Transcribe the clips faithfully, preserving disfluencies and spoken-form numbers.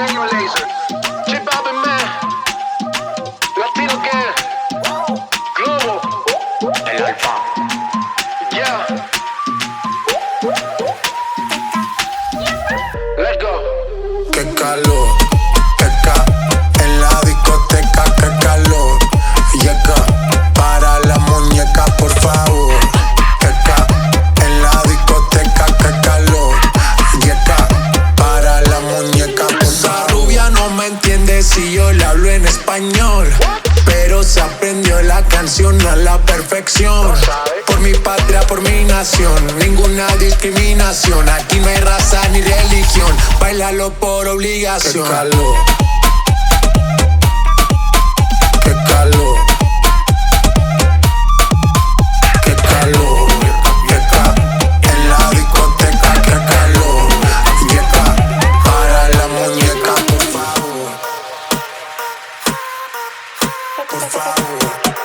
Stereo Laser. Chip Bobby Man. Latino Gang. Globo. El Alfa. Yeah. Let's go. Qué calor, qué ca en la discoteca, qué calor. Llega para la muñeca, por favor. Qué ca en la discoteca, qué calor. Llega para la muñeca, por favor. Esa rubia no me entiende si yo le hablo en español, pero se aprendió la canción a la perfección. Por mi patria, por mi nación, ninguna discriminación. Aquí no hay raza ni religión, bailalo por obligación. Qué calor, qué calor, qué calor. Llega en la discoteca, qué calor. Llega para la muñeca, por favor. Por favor.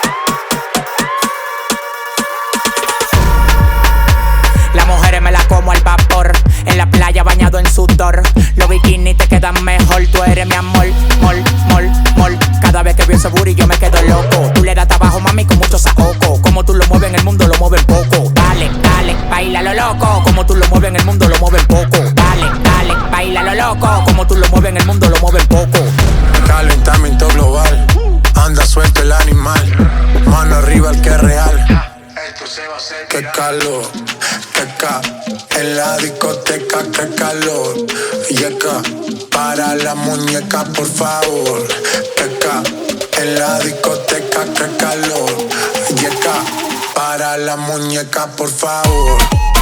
Las mujeres me las como al vapor, en la playa bañado en sudor. Los bikinis te quedan mejor, tú eres mi amor, mol, mol, mol. Cada vez que veo ese booty yo me quedo loco. Tú le das trabajo, mami, con mucho saoco. Como tú lo mueves en el mundo, lo mueves poco. Dale, dale, baila lo loco. Como tú lo mueves en el mundo, lo mueves poco. Dale, dale, baila lo loco. Como tú lo mueves en el mundo, lo mueves poco. Calentamiento global, anda suelto el animal. Mano arriba el que es real. Qué calor, qué ca en la discoteca, qué calor. Llega para la muñeca, por favor. Qué ca en la discoteca, qué calor. Llega para la muñeca, por favor.